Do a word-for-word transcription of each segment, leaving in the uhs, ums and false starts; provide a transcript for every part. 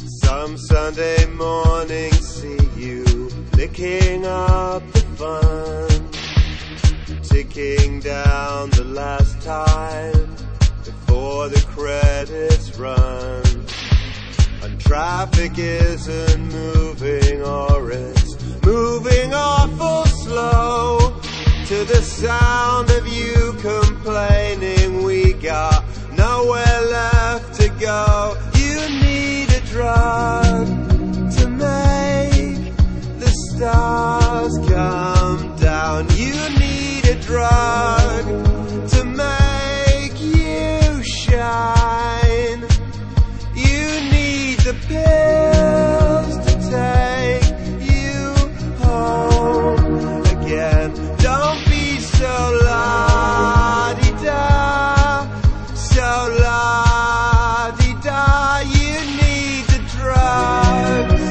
Some Sunday morning see you licking up the fun, ticking down the last time before the credits run. And traffic isn't moving, or it's moving awful slow, to the sound of you complaining we got nowhere left to go. You need a drug to make the stars come down. You need a drug to make you shine. You need the pills to take you home again. Don't be so la-di-da, so la-di-da. You need the drugs.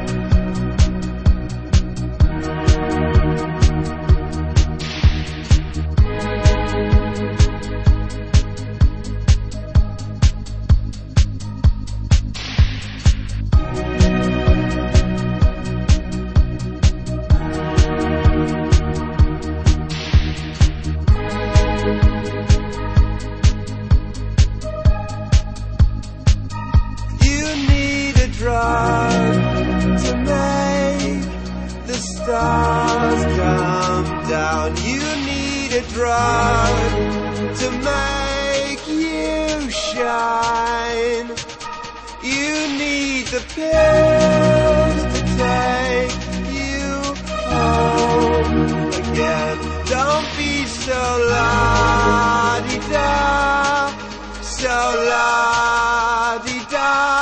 Drug to make the stars come down. You need a drug to make you shine. You need the pills to take you home again. Don't be so la-di-da, so la-di-da.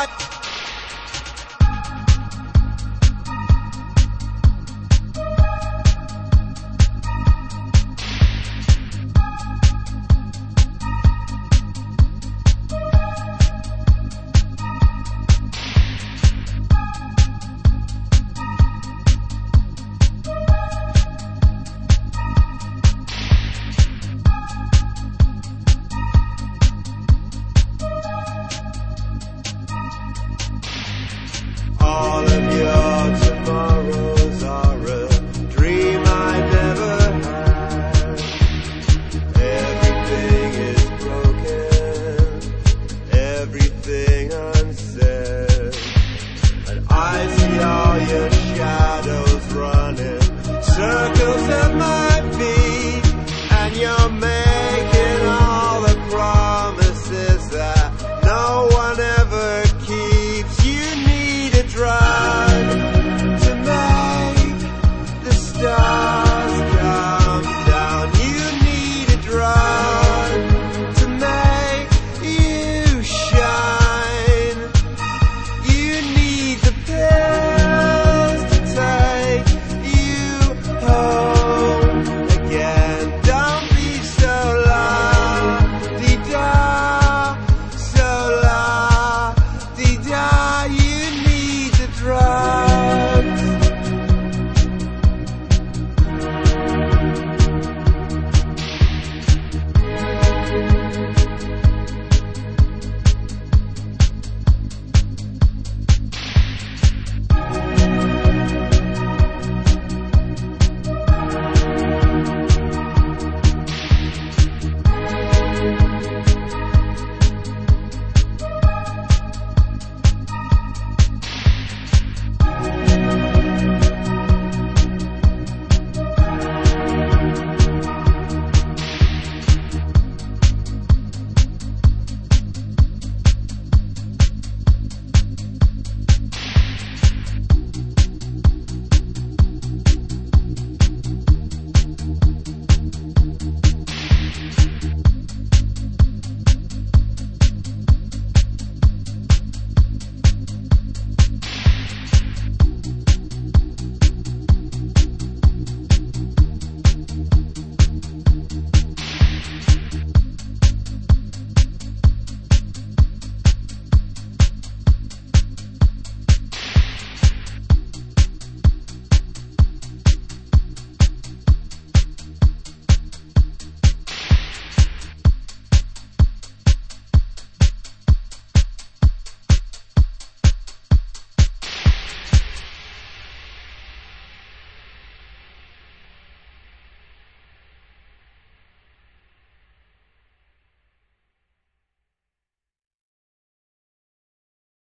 All of your tomorrows are a dream I never had. Everything is broken, everything unsaid, and I see all your shadows running circles at my feet, and you're making all the promises that no one ever keeps. You need a drug